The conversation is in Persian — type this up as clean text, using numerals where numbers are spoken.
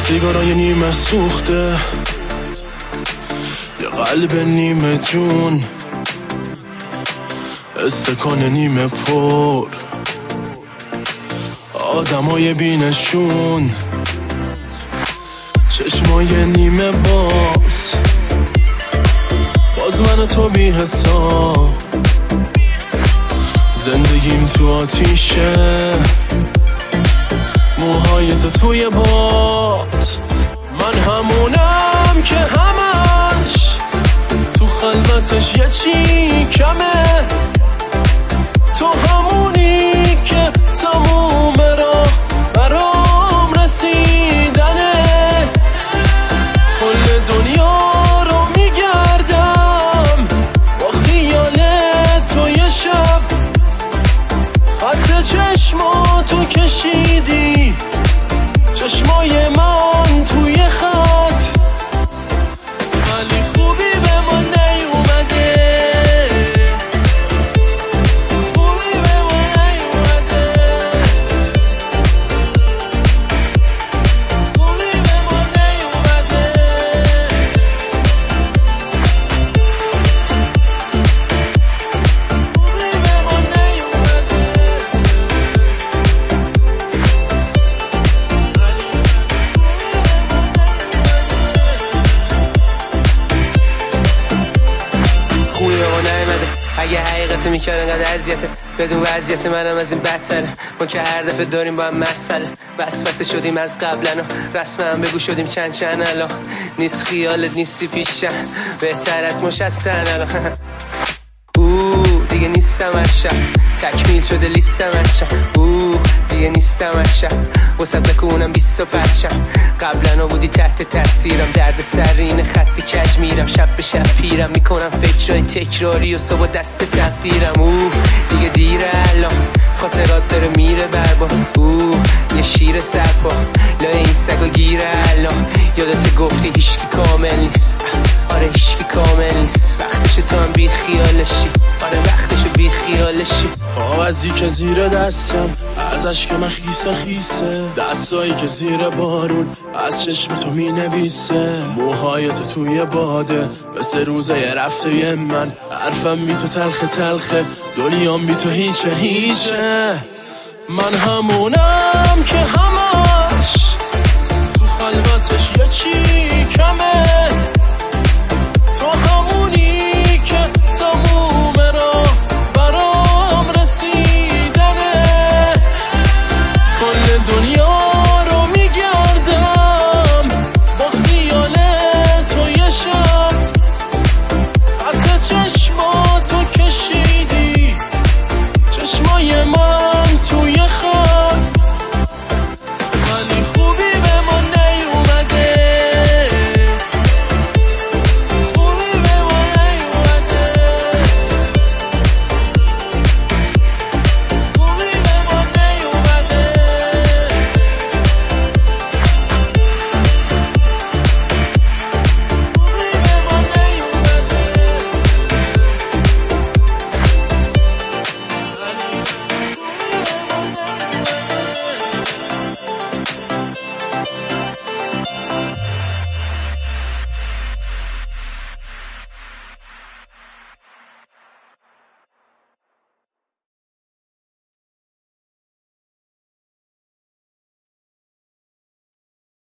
سیگارای نیمه سوخته، یه قلب نیمه جون، استکان نیمه پر، آدمای بینشون، چشمای نیمه باز من و تو بی حساب، زندگیم تو آتیشه، موهای تو توی باد، من همونم که همش تو خلوتش یه چی کمه، تو همونی که تموم راه برام رسیدنه، کل دنیا رو میگردم با خیال تو یه شب، خط چشماتو کشیدی چشمای من توی خط، ولی خوبی به ما نیومده، خوبی به ما نیومده، خوبی به ما نیومده، خوبی به ما نیومده. خوبی به ما نیومده، اگه حقیقت میکرد انقدر اذیته، بدون وضعیت منم از این بدتره، ما که هر دفعه داریم با هم مسئله، وسوسه شدیم از قبلنا، رسم هم بگو شدیم چند الان، نیست خیالت نیستی پیشم، بهتر از مشستن الان. دیگه نیستم از شب، تکمیل شده لیستم از شب، دیگه نیستم از شب، وسط بکنم 20 پرچم، قبلا بودی تحت تاثیرم، درد سر اینه خطی کج میرم، شب به شب پیرم، میکنم فکرهای تکراری و صبح دست تقدیرم، دیگه دیره الان، خاطرات داره میره بربا، یه شیر سرپا لای این سگا گیره الان، یادت گفتی هیچکی کامل نیست، آره هیچکی کامل نیست، وقتشو تو هم بی خیالشی، آره وقتشو بی خیالشی، کاغذی که زیر دستم ازش که من خیسه خیسه، دستایی که زیر بارون از چشم تو می نویسه، موهای تو توی باده مثل روزای رفته من، حرفم بی تو تلخه تلخه، دنیام بی تو هیچه هیچه، من همونم که همش تو خلوتش یه چی کمه، تو همونی که تموم راه برام رسیدنه، کل دنیا